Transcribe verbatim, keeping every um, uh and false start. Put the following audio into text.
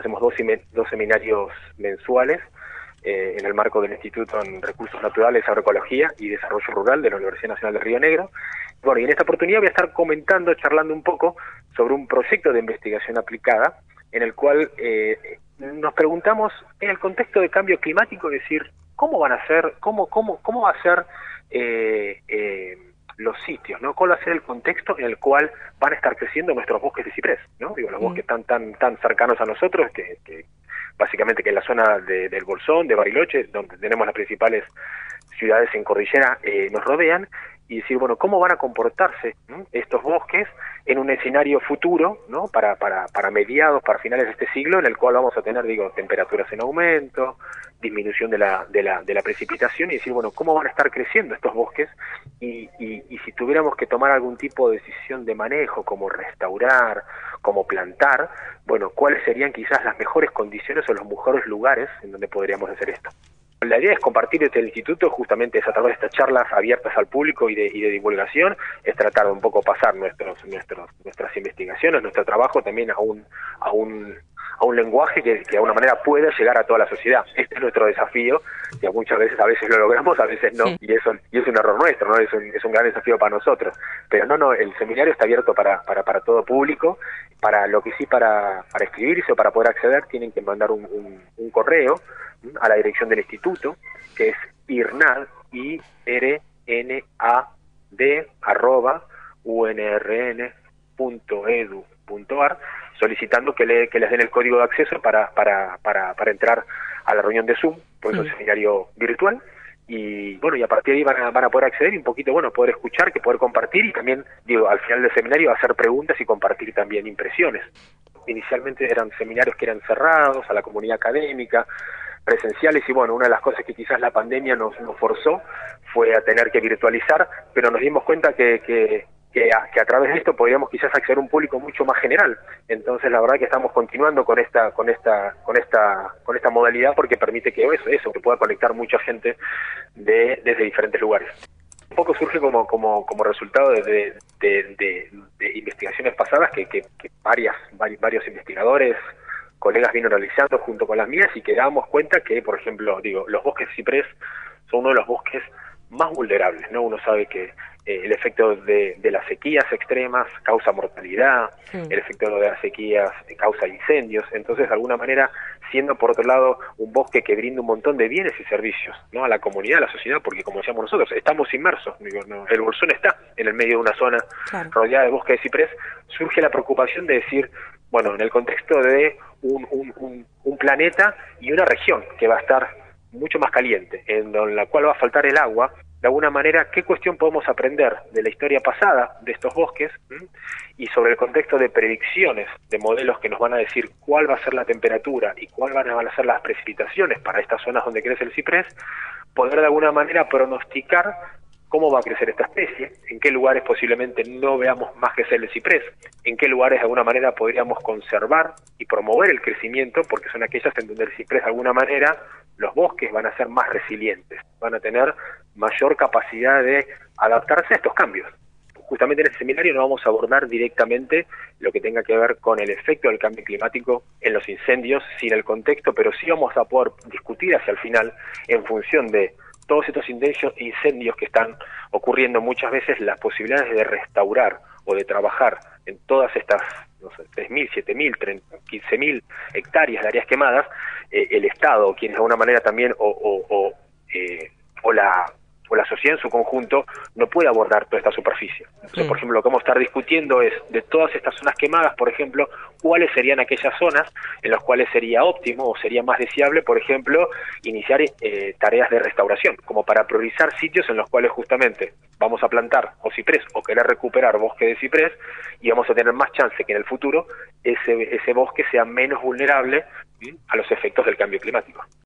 hacemos dos, dos seminarios mensuales eh, en el marco del Instituto en Recursos Naturales, Agroecología y Desarrollo Rural de la Universidad Nacional de Río Negro. Bueno, y en esta oportunidad voy a estar comentando, charlando un poco sobre un proyecto de investigación aplicada en el cual eh, nos preguntamos en el contexto de cambio climático, es decir, cómo van a ser, cómo, cómo, cómo va a ser eh, eh, los sitios, ¿no? ¿Cuál va a ser el contexto en el cual van a estar creciendo nuestros bosques de ciprés, ¿no? Digo, los mm. bosques tan tan tan cercanos a nosotros, que, que básicamente que en la zona de, del Bolsón, de Bariloche, donde tenemos las principales ciudades en cordillera, eh, nos rodean, y decir, bueno, ¿cómo van a comportarse, ¿no?, estos bosques en un escenario futuro, ¿no?, para, para, para mediados, para finales de este siglo, en el cual vamos a tener, digo, temperaturas en aumento, disminución de la, de la, de la precipitación, y decir, bueno, ¿cómo van a estar creciendo estos bosques? Y, y, y si tuviéramos que tomar algún tipo de decisión de manejo, como restaurar, como plantar, bueno, ¿cuáles serían quizás las mejores condiciones o los mejores lugares en donde podríamos hacer esto? La idea es compartir desde el instituto, justamente es a través de estas charlas abiertas al público y de, y de divulgación, es tratar de un poco pasar nuestros, nuestros, nuestras investigaciones, nuestro trabajo también a un, a un, a un lenguaje que, que de alguna manera pueda llegar a toda la sociedad. Este es nuestro desafío, que muchas veces a veces lo logramos, a veces no, sí. y eso y es un error nuestro, ¿no? Es un, es un gran desafío para nosotros. Pero no, no, el seminario está abierto para, para, para todo público. Para lo que sí, para, para inscribirse o para poder acceder, tienen que mandar un, un, un correo a la dirección del instituto, que es irnad, I R N A D, arroba, u n r n punto e d u punto a r, solicitando que, le, que les den el código de acceso para, para, para, para entrar a la reunión de Zoom, por eso sí. es un seminario virtual. Y bueno, y a partir de ahí van a, van a poder acceder y un poquito, bueno, poder escuchar, que poder compartir, y también, digo, al final del seminario hacer preguntas y compartir también impresiones. Inicialmente eran seminarios que eran cerrados a la comunidad académica, presenciales, y bueno, una de las cosas que quizás la pandemia nos, nos forzó fue a tener que virtualizar, pero nos dimos cuenta que, que, que, a, que a través de esto podíamos quizás acceder a un público mucho más general. Entonces la verdad que estamos continuando con esta con esta con esta con esta modalidad, porque permite que eso eso que pueda conectar mucha gente de desde diferentes lugares. Un poco surge como como como resultado de de, de, de, de investigaciones pasadas que, que, que varias varios investigadores, colegas vino realizando junto con las mías, y que dábamos cuenta que, por ejemplo, digo, los bosques de ciprés son uno de los bosques más vulnerables, ¿no? Uno sabe que eh, el efecto de, de las sequías extremas causa mortalidad, sí. el efecto de las sequías causa incendios, entonces de alguna manera, siendo por otro lado un bosque que brinda un montón de bienes y servicios, ¿no?, a la comunidad, a la sociedad, porque como decíamos nosotros, estamos inmersos, digo, ¿no? El Bolsón está en el medio de una zona claro. rodeada de bosque de ciprés, surge la preocupación de decir, bueno, en el contexto de un, un, un, un planeta y una región que va a estar mucho más caliente, en la cual va a faltar el agua, de alguna manera, ¿qué cuestión podemos aprender de la historia pasada de estos bosques? ¿Mm? Y sobre el contexto de predicciones, de modelos que nos van a decir cuál va a ser la temperatura y cuál van a ser las precipitaciones para estas zonas donde crece el ciprés, poder de alguna manera pronosticar cómo va a crecer esta especie, en qué lugares posiblemente no veamos más crecer el ciprés, en qué lugares de alguna manera podríamos conservar y promover el crecimiento, porque son aquellas en donde el ciprés de alguna manera, los bosques van a ser más resilientes, van a tener mayor capacidad de adaptarse a estos cambios. Justamente en este seminario no vamos a abordar directamente lo que tenga que ver con el efecto del cambio climático en los incendios, sin el contexto, pero sí vamos a poder discutir hacia el final, en función de todos estos incendios, incendios que están ocurriendo muchas veces, las posibilidades de restaurar o de trabajar en todas estas, no sé, tres mil, siete mil, quince mil hectáreas de áreas quemadas, eh, el Estado, quienes de alguna manera también, o, o, o, eh, o la... o la sociedad en su conjunto, no puede abordar toda esta superficie. Entonces, mm. por ejemplo, lo que vamos a estar discutiendo es, de todas estas zonas quemadas, por ejemplo, cuáles serían aquellas zonas en las cuales sería óptimo o sería más deseable, por ejemplo, iniciar eh, tareas de restauración, como para priorizar sitios en los cuales justamente vamos a plantar o ciprés o querer recuperar bosque de ciprés, y vamos a tener más chance que en el futuro ese, ese bosque sea menos vulnerable ¿sí? a los efectos del cambio climático.